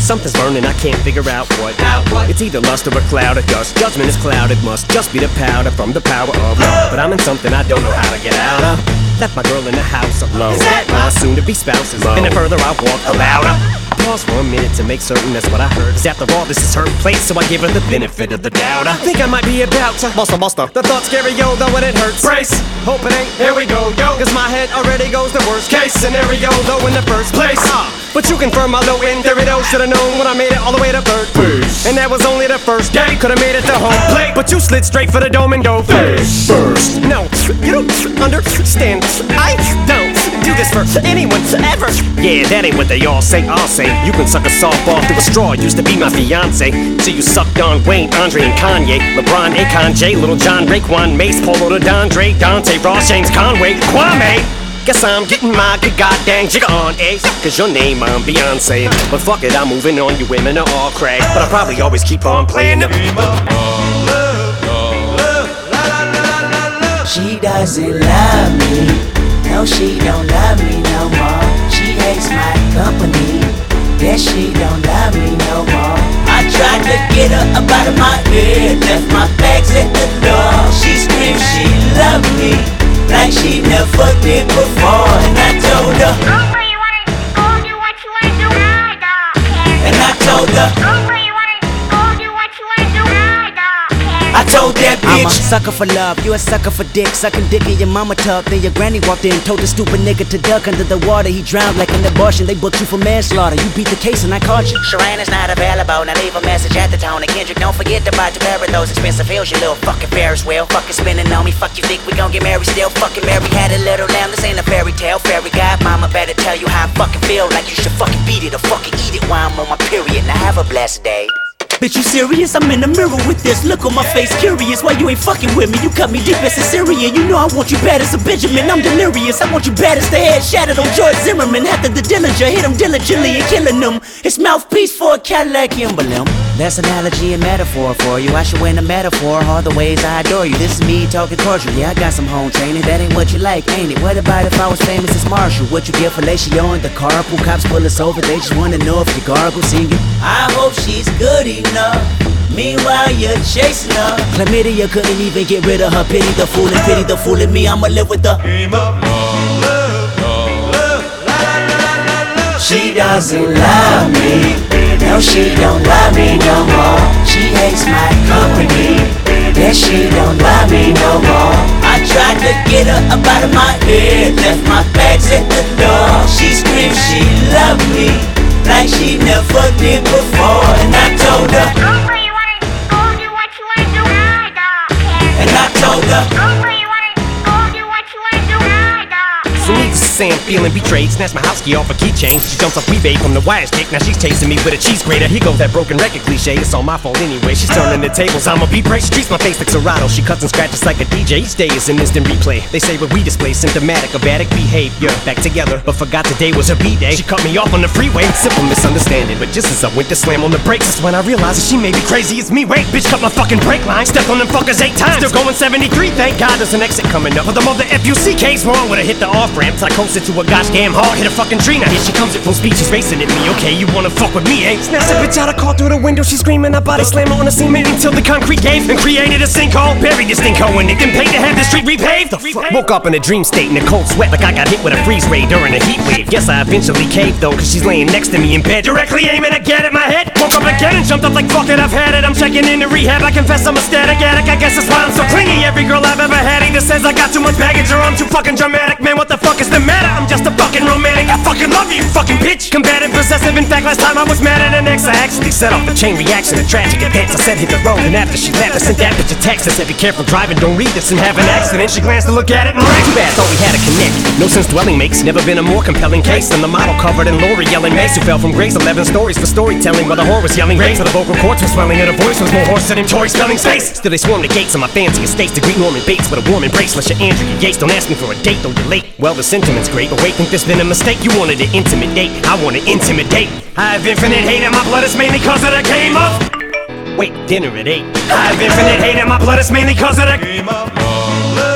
Something's burning, I can't figure out what. It's either lust or a cloud of dust. Judgment is clouded, must just be the powder from the power of love. But I'm in something I don't know how to get out of. Left my girl in the house alone. My soon-to-be spouses, and the further I walk, the louder. Pause for a minute to make certain that's what I heard. Cause after all, this is her place, so I give her the benefit of the doubt. I think I might be about to buster. The thoughts scary, yo, though it hurts. Brace, hope it ain't, here we go, yo. Cause my head already goes the worst case scenario, though in the first place. But you confirm my low end theory, though. Should've known when I made it all the way to third base. And that was only the first day, could've made it to home plate. But you slid straight for the dome and go face first. No, you don't understand. I don't do this for anyone ever. Yeah, that ain't what they all say. I'll say you can suck a softball through a straw. Used to be my fiance, so you sucked on Wayne, Andre, and Kanye, LeBron, Akon, J, Little John, Raekwon, Mace, Polo, to Dondre, Dante, Ross, James, Conway, Kwame. Guess I'm getting my good goddamn jigger on, eh? Cause your name I'm Beyonce. But fuck it, I'm moving on, you women are all crack. But I'll probably always keep on playing the game of love. She doesn't love me. No, she don't love me no more. She hates my company. Yes, she don't love me no more. I tried to get her up out of my head, left my bags at the door. She screamed she loved me like she never did before. And I told her, go where you wanna go, do what you wanna do, I don't care. and I told her, go where you wanna go, do what you wanna do, I don't care. I told that I'm a bitch, sucker for love, you a sucker for dick. Sucking dick in your mama tub. Then your granny walked in, told the stupid nigga to duck under the water. He drowned like an abortion. They booked you for manslaughter. You beat the case and I caught you. Sharon is not available, now leave a message at the tone. And Kendrick, don't forget to buy 2 pair of those expensive heels, you little fucking Ferris wheel. Fucking spinning on me, fuck you think we gon' get married still? Fucking Mary had a little lamb, this ain't a fairy tale. Fairy godmama better tell you how I fucking feel. Like you should fucking beat it or fucking eat it while I'm on my period. Now have a blessed day. Bitch, you serious? I'm in the mirror with this look on my face, curious why you ain't fucking with me. You cut me deep as a Syrian. You know I want you bad as a Benjamin. I'm delirious. I want you bad as the head shattered on George Zimmerman. After the Dillinger hit him diligently and killing him. His mouthpiece for a Cadillac emblem. That's analogy and metaphor for you. I should win a metaphor all the ways I adore you. This is me talking cordial. Yeah, I got some home training. That ain't what you like, ain't it? What about if I was famous as Marshall? What you get fellatio in the carpool? Cops pull us over. They just wanna know if you gargle singing. I hope she's good enough. Meanwhile you're chasing her. Chlamydia couldn't even get rid of her. Pity the fool in me. I'ma live with the Game of love. She doesn't love me. No, she don't love me no more. She hates my company. Yes, she don't love me no more. I tried to get her up out of my head, left my bags at the door. She screamed she loved me like she never did before. And I told her, Go where you wanna go, do what you wanna do, I don't care. and I told her, Go where you wanna go, do what you wanna do, I don't care. So needless to say, I'm feeling betrayed. Snatched my house key off a keychain. She jumps off eBay from the wires kick. Now she's chasing me with a cheese grater. Here goes that broken record cliche. It's all my fault anyway. She's turning the tables. I'm a beat break. She treats my face like Serato. She cuts and scratches like a DJ. Each day is an instant replay. They say what we display symptomatic of addict behavior. Back together, but forgot today was her B-day. She cut me off on the freeway. Simple misunderstanding. But just as I went to slam on the brakes, that's when I realized that she may be crazy as me. Wait, bitch, cut my fucking brake line. Stepped on them fuckers 8 times. Still going 73. Thank God there's an exit coming up. But the mother FUCK's wrong when I hit the off ramps. I coasted to a goddamn hard, hit a fucking tree. Now here she comes at full speed, she's racing at me. Okay, you wanna fuck with me, eh? Snatched the bitch out, I caught through the window. She's screaming, I body slam her on the cement until the concrete gave and created a sinkhole. Buried this sinkhole in it, then paid to have the street repaved. The fuck? Woke up in a dream state in a cold sweat like I got hit with a freeze ray during a heat wave. Guess I eventually caved though, cause she's laying next to me in bed, directly aiming again at my head. Woke up again and jumped up like fuck it, I've had it. I'm checking into rehab, I confess I'm a static addict. I guess that's why I'm so clingy. Every girl I've ever had either says I got too much baggage or I'm too fucking dramatic. Man, what the fuck is the matter? I'm just a fucking romantic. I fucking love you, you fucking bitch. Combative, possessive. In fact, last time I was mad at an ex, I actually set off the chain reaction of tragic events. I said hit the road, and after she left, I sent that bitch a text that said be careful driving, don't read this and have an accident. She glanced to look at it and ran. Too bad, thought we had a connect. No sense dwelling makes never been a more compelling case than the model covered in Lori yelling Mace, who fell from grace. 11 stories for storytelling while the whore was yelling race. So the vocal cords were swelling and her voice was more hoarse than Tory spelling space. Still they swarm the gates of my fancy estates to greet Norman Bates with a warm embrace. Unless you're Andrea Yates, don't ask me for a date, though you're late. Well, the sentiment's great, but wait, think there's been a mistake. You wanted an intimate date, I want to intimidate. I have infinite hate in my blood, it's mainly cause of the game of. Wait, dinner at 8. I have infinite hate in my blood, it's mainly cause of the Game of love.